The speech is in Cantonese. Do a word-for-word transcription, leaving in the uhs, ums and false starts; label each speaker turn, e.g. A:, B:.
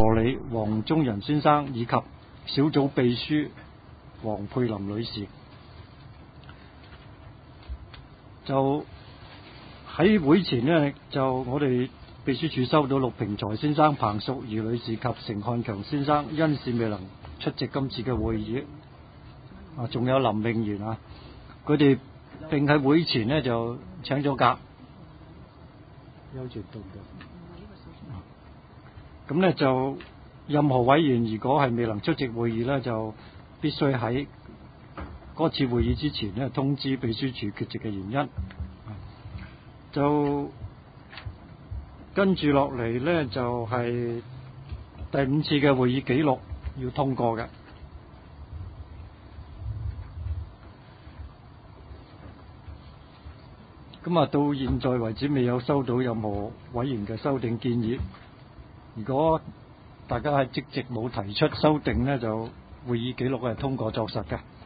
A: 理黃宗仁先生以及小組秘書黃佩林女士。就喺會前呢，就我哋秘書處收到陸平才先生、彭淑儀女士及成漢強先生因事未能出席今次嘅會議。啊，仲有林穎賢啊，佢哋並喺會前呢就請咗假，休傳到唔到？咁呢就任何委員如果係未能出席會議呢，就必須喺嗰次會議之前呢通知秘書處缺席嘅原因。就跟住落嚟呢，就係、是、第五次嘅會議記錄要通過嘅。咁啊，到現在為止未有收到任何委員嘅修訂建議。如果大家喺即席冇提出修訂呢，就會議記錄係通過作實嘅。